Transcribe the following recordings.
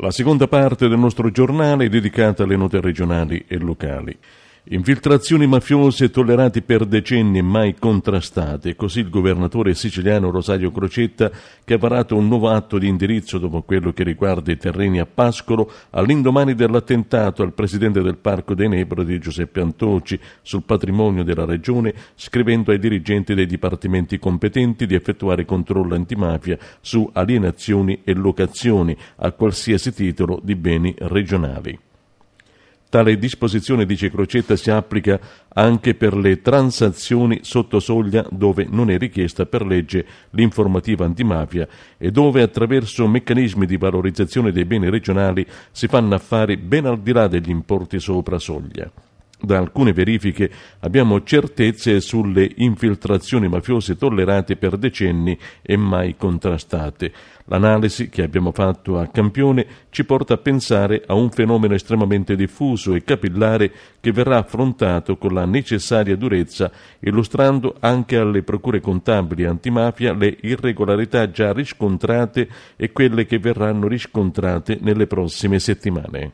La seconda parte del nostro giornale è dedicata alle note regionali e locali. Infiltrazioni mafiose tollerate per decenni e mai contrastate, così il governatore siciliano Rosario Crocetta, che ha varato un nuovo atto di indirizzo dopo quello che riguarda i terreni a Pascolo, all'indomani dell'attentato al presidente del Parco dei Nebrodi Giuseppe Antoci sul patrimonio della regione, scrivendo ai dirigenti dei dipartimenti competenti di effettuare controllo antimafia su alienazioni e locazioni a qualsiasi titolo di beni regionali. Tale disposizione, dice Crocetta, si applica anche per le transazioni sotto soglia dove non è richiesta per legge l'informativa antimafia e dove attraverso meccanismi di valorizzazione dei beni regionali si fanno affari ben al di là degli importi sopra soglia. Da alcune verifiche abbiamo certezze sulle infiltrazioni mafiose tollerate per decenni e mai contrastate. L'analisi che abbiamo fatto a Campione ci porta a pensare a un fenomeno estremamente diffuso e capillare che verrà affrontato con la necessaria durezza, illustrando anche alle procure contabili antimafia le irregolarità già riscontrate e quelle che verranno riscontrate nelle prossime settimane.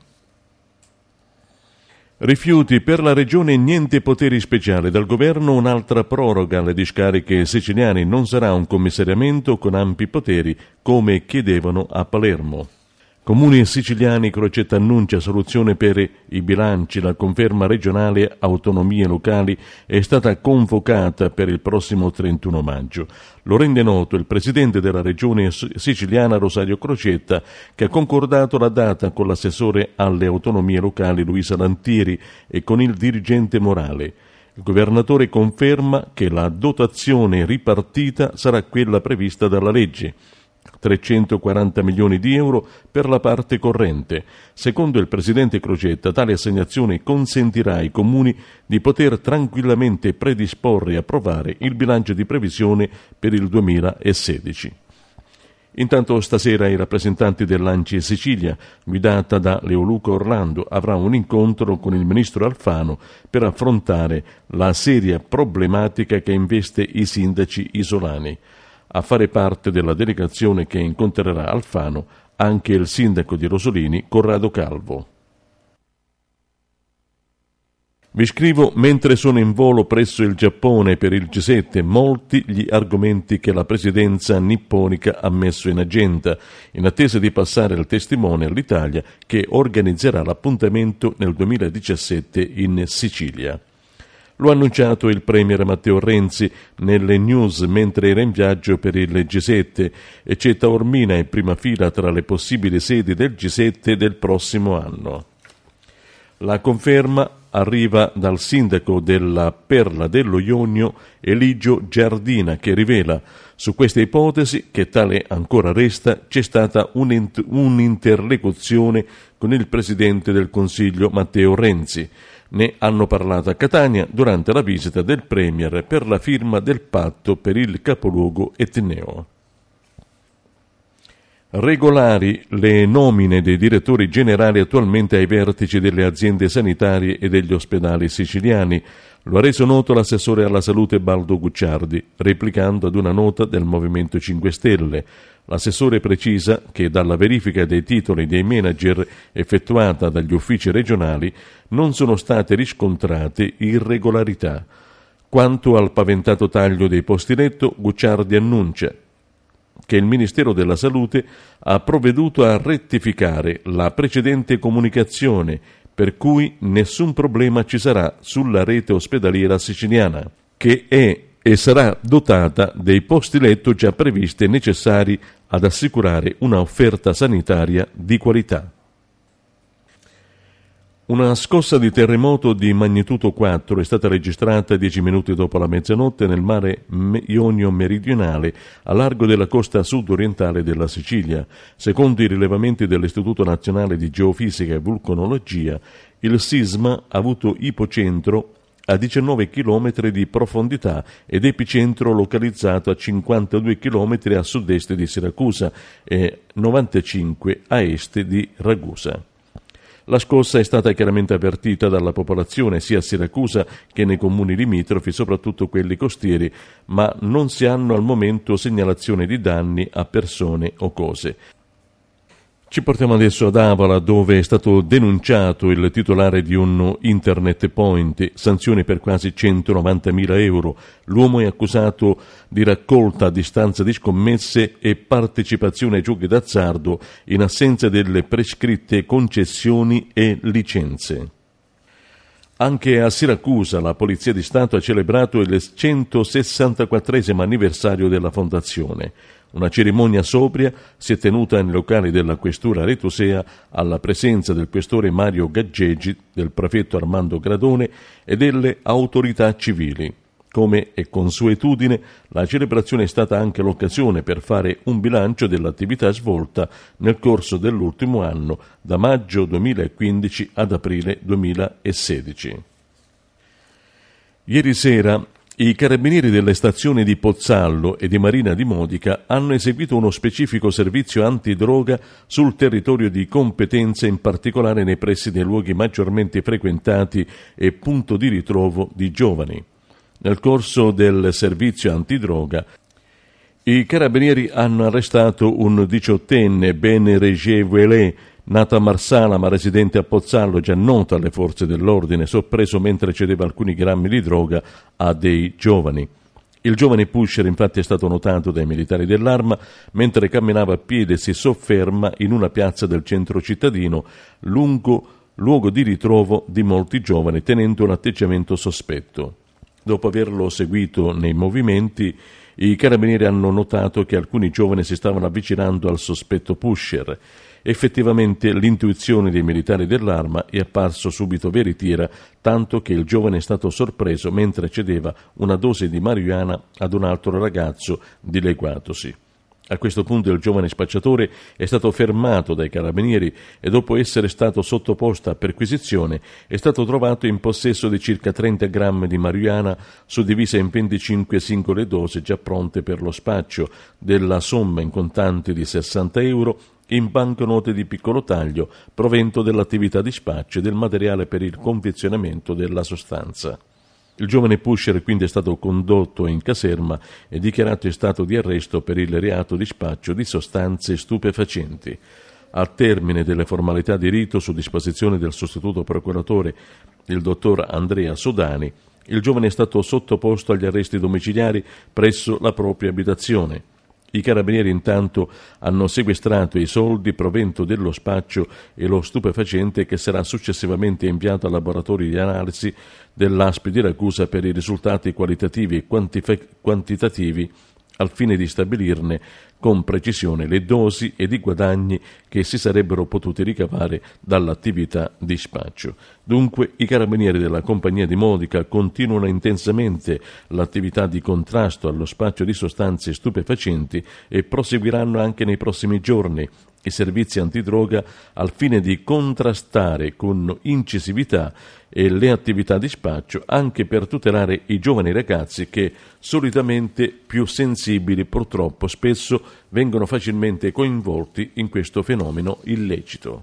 Rifiuti per la regione, niente poteri speciali dal governo, un'altra proroga alle discariche siciliane, non sarà un commissariamento con ampi poteri come chiedevano a Palermo. Comuni siciliani, Crocetta annuncia soluzione per i bilanci, la conferma regionale autonomie locali è stata convocata per il prossimo 31 maggio. Lo rende noto il presidente della regione siciliana Rosario Crocetta, che ha concordato la data con l'assessore alle autonomie locali Luisa Lantieri e con il dirigente Morale. Il governatore conferma che la dotazione ripartita sarà quella prevista dalla legge. 340 milioni di euro per la parte corrente. Secondo il presidente Crocetta, tale assegnazione consentirà ai comuni di poter tranquillamente predisporre e approvare il bilancio di previsione per il 2016. Intanto stasera i rappresentanti dell'ANCI Sicilia, guidata da Leoluca Orlando, avrà un incontro con il ministro Alfano per affrontare la seria problematica che investe i sindaci isolani. A fare parte della delegazione che incontrerà Alfano anche il sindaco di Rosolini, Corrado Calvo. Vi scrivo mentre sono in volo presso il Giappone per il G7, molti gli argomenti che la presidenza nipponica ha messo in agenda, in attesa di passare il testimone all'Italia che organizzerà l'appuntamento nel 2017 in Sicilia. Lo ha annunciato il premier Matteo Renzi nelle news mentre era in viaggio per il G7 e c'è Taormina in prima fila tra le possibili sedi del G7 del prossimo anno. La conferma arriva dal sindaco della Perla dello Ionio Eligio Giardina, che rivela su questa ipotesi, che tale ancora resta, c'è stata un'interlocuzione con il presidente del Consiglio Matteo Renzi. Ne hanno parlato a Catania durante la visita del Premier per la firma del patto per il capoluogo etneo. Regolari le nomine dei direttori generali attualmente ai vertici delle aziende sanitarie e degli ospedali siciliani. Lo ha reso noto l'assessore alla salute Baldo Gucciardi, replicando ad una nota del Movimento 5 Stelle. L'assessore precisa che dalla verifica dei titoli dei manager effettuata dagli uffici regionali non sono state riscontrate irregolarità. Quanto al paventato taglio dei posti letto, Gucciardi annuncia che il Ministero della Salute ha provveduto a rettificare la precedente comunicazione, per cui nessun problema ci sarà sulla rete ospedaliera siciliana, che è e sarà dotata dei posti letto già previsti e necessari ad assicurare una offerta sanitaria di qualità. Una scossa di terremoto di magnitudo 4 è stata registrata 10 minuti dopo la mezzanotte nel mare Ionio meridionale, a largo della costa sud-orientale della Sicilia. Secondo i rilevamenti dell'Istituto Nazionale di Geofisica e Vulcanologia, il sisma ha avuto ipocentro a 19 km di profondità ed epicentro localizzato a 52 km a sud-est di Siracusa e 95 a est di Ragusa. La scossa è stata chiaramente avvertita dalla popolazione sia a Siracusa che nei comuni limitrofi, soprattutto quelli costieri, ma non si hanno al momento segnalazioni di danni a persone o cose. Ci portiamo adesso ad Avala, dove è stato denunciato il titolare di un internet point, sanzioni per quasi 190.000 euro. L'uomo è accusato di raccolta a distanza di scommesse e partecipazione ai giochi d'azzardo in assenza delle prescritte concessioni e licenze. Anche a Siracusa la Polizia di Stato ha celebrato il 164esimo anniversario della fondazione. Una cerimonia sobria si è tenuta nei locali della questura aretosea alla presenza del questore Mario Gaggegi, del prefetto Armando Gradone e delle autorità civili. Come è consuetudine, la celebrazione è stata anche l'occasione per fare un bilancio dell'attività svolta nel corso dell'ultimo anno, da maggio 2015 ad aprile 2016. Ieri sera i carabinieri delle stazioni di Pozzallo e di Marina di Modica hanno eseguito uno specifico servizio antidroga sul territorio di competenza, in particolare nei pressi dei luoghi maggiormente frequentati e punto di ritrovo di giovani. Nel corso del servizio antidroga, i carabinieri hanno arrestato un 18enne, Ben Regevoué, nato a Marsala ma residente a Pozzallo, già noto alle forze dell'ordine, sorpreso mentre cedeva alcuni grammi di droga a dei giovani. Il giovane pusher infatti è stato notato dai militari dell'Arma mentre camminava a piedi e si sofferma in una piazza del centro cittadino, lungo luogo di ritrovo di molti giovani, tenendo un atteggiamento sospetto. Dopo averlo seguito nei movimenti, i carabinieri hanno notato che alcuni giovani si stavano avvicinando al sospetto pusher. Effettivamente l'intuizione dei militari dell'Arma è apparso subito veritiera, tanto che il giovane è stato sorpreso mentre cedeva una dose di marijuana ad un altro ragazzo dileguatosi. A questo punto il giovane spacciatore è stato fermato dai carabinieri e dopo essere stato sottoposto a perquisizione è stato trovato in possesso di circa 30 grammi di marijuana suddivisa in 25 singole dosi già pronte per lo spaccio, della somma in contanti di 60 euro in banconote di piccolo taglio, provento dell'attività di spaccio e del materiale per il confezionamento della sostanza. Il giovane pusher quindi è stato condotto in caserma e dichiarato in stato di arresto per il reato di spaccio di sostanze stupefacenti. Al termine delle formalità di rito, su disposizione del sostituto procuratore, il dottor Andrea Sodani, il giovane è stato sottoposto agli arresti domiciliari presso la propria abitazione. I carabinieri intanto hanno sequestrato i soldi provento dello spaccio e lo stupefacente, che sarà successivamente inviato al laboratorio di analisi dell'ASP di Ragusa per i risultati qualitativi e quantitativi al fine di stabilirne con precisione le dosi ed i guadagni che si sarebbero potuti ricavare dall'attività di spaccio. Dunque i carabinieri della compagnia di Modica continuano intensamente l'attività di contrasto allo spaccio di sostanze stupefacenti e proseguiranno anche nei prossimi giorni i servizi antidroga al fine di contrastare con incisività le attività di spaccio, anche per tutelare i giovani ragazzi che solitamente più sensibili purtroppo spesso vengono facilmente coinvolti in questo fenomeno illecito.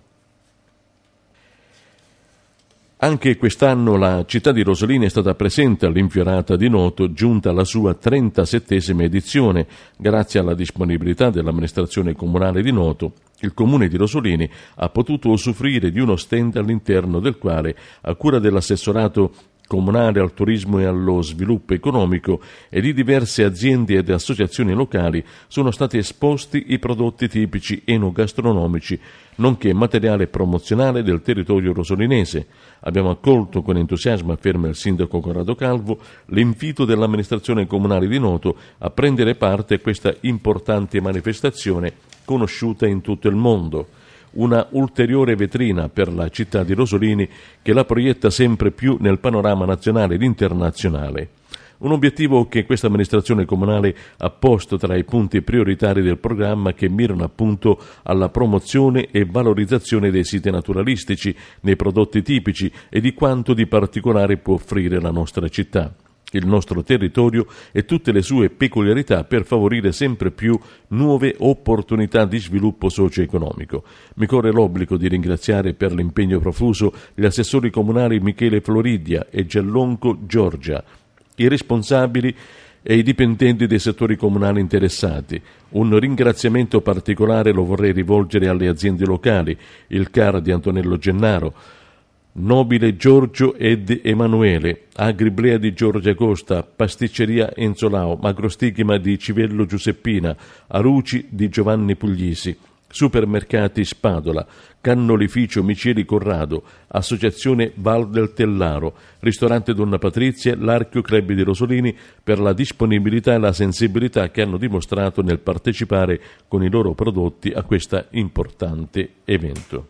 Anche quest'anno la città di Rosolini è stata presente all'Infiorata di Noto, giunta alla sua 37esima edizione. Grazie alla disponibilità dell'amministrazione comunale di Noto, il comune di Rosolini ha potuto usufruire di uno stand all'interno del quale, a cura dell'assessorato comunale al turismo e allo sviluppo economico e di diverse aziende ed associazioni locali, sono stati esposti i prodotti tipici enogastronomici, nonché materiale promozionale del territorio rosolinese. Abbiamo accolto con entusiasmo, afferma il sindaco Corrado Calvo, l'invito dell'amministrazione comunale di Noto a prendere parte a questa importante manifestazione conosciuta in tutto il mondo. Una ulteriore vetrina per la città di Rosolini che la proietta sempre più nel panorama nazionale ed internazionale. Un obiettivo che questa amministrazione comunale ha posto tra i punti prioritari del programma, che mirano appunto alla promozione e valorizzazione dei siti naturalistici, dei prodotti tipici e di quanto di particolare può offrire la nostra città, il nostro territorio e tutte le sue peculiarità, per favorire sempre più nuove opportunità di sviluppo socio-economico. Mi corre l'obbligo di ringraziare per l'impegno profuso gli assessori comunali Michele Floridia e Giallonco Giorgia, i responsabili e i dipendenti dei settori comunali interessati. Un ringraziamento particolare lo vorrei rivolgere alle aziende locali, il CAR di Antonello Gennaro, Nobile Giorgio ed Emanuele, Agriblea di Giorgia Costa, Pasticceria Enzolao, Magrostichima di Civello Giuseppina, Aruci di Giovanni Puglisi, Supermercati Spadola, Cannolificio Micieli Corrado, Associazione Val del Tellaro, Ristorante Donna Patrizia, l'Archio Club di Rosolini per la disponibilità e la sensibilità che hanno dimostrato nel partecipare con i loro prodotti a questo importante evento.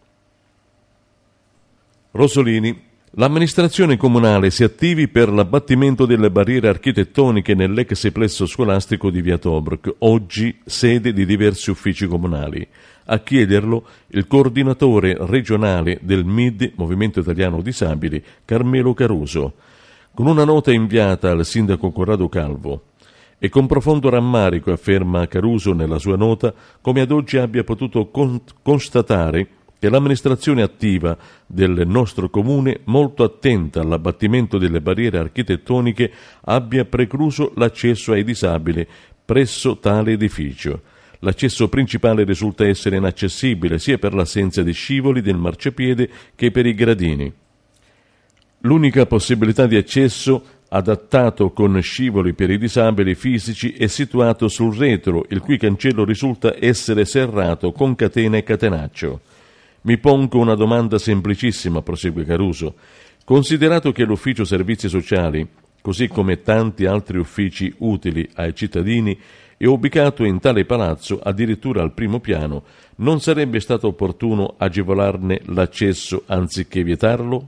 Rosolini. L'amministrazione comunale si attivi per l'abbattimento delle barriere architettoniche nell'ex plesso scolastico di Via Tobruk, oggi sede di diversi uffici comunali. A chiederlo il coordinatore regionale del MID, Movimento Italiano Disabili, Carmelo Caruso, con una nota inviata al sindaco Corrado Calvo. E con profondo rammarico, afferma Caruso nella sua nota, come ad oggi abbia potuto constatare che l'amministrazione attiva del nostro comune, molto attenta all'abbattimento delle barriere architettoniche, abbia precluso l'accesso ai disabili presso tale edificio. L'accesso principale risulta essere inaccessibile sia per l'assenza di scivoli del marciapiede che per i gradini. L'unica possibilità di accesso adattato con scivoli per i disabili fisici è situato sul retro, il cui cancello risulta essere serrato con catena e catenaccio. Mi pongo una domanda semplicissima, prosegue Caruso. Considerato che l'ufficio servizi sociali, così come tanti altri uffici utili ai cittadini, è ubicato in tale palazzo addirittura al primo piano, non sarebbe stato opportuno agevolarne l'accesso anziché vietarlo?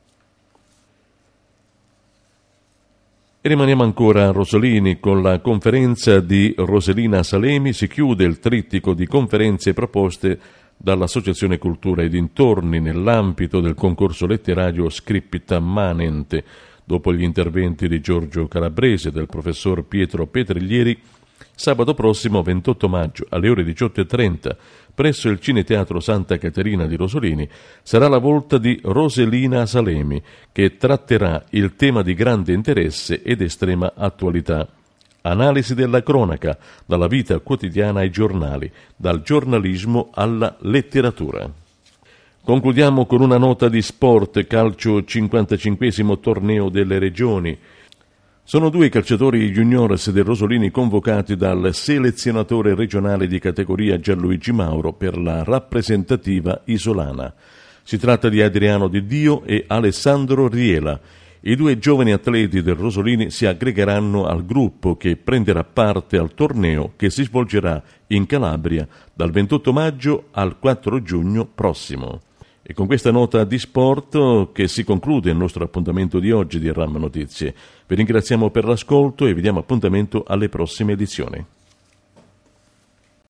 E rimaniamo ancora a Rosolini. Con la conferenza di Roselina Salemi si chiude il trittico di conferenze proposte dall'Associazione Cultura e Dintorni nell'ambito del concorso letterario Scripta Manente. Dopo gli interventi di Giorgio Calabrese e del professor Pietro Petriglieri, sabato prossimo 28 maggio alle ore 18:30 presso il Cineteatro Santa Caterina di Rosolini sarà la volta di Roselina Salemi, che tratterà il tema di grande interesse ed estrema attualità. Analisi della cronaca, dalla vita quotidiana ai giornali, dal giornalismo alla letteratura. Concludiamo con una nota di sport, calcio 55esimo torneo delle regioni. Sono 2 calciatori juniores del Rosolini convocati dal selezionatore regionale di categoria Gianluigi Mauro per la rappresentativa isolana. Si tratta di Adriano Di Dio e Alessandro Riela. I 2 giovani atleti del Rosolini si aggregheranno al gruppo che prenderà parte al torneo che si svolgerà in Calabria dal 28 maggio al 4 giugno prossimo. E con questa nota di sport che si conclude il nostro appuntamento di oggi di RAM Notizie. Vi ringraziamo per l'ascolto e vi diamo appuntamento alle prossime edizioni.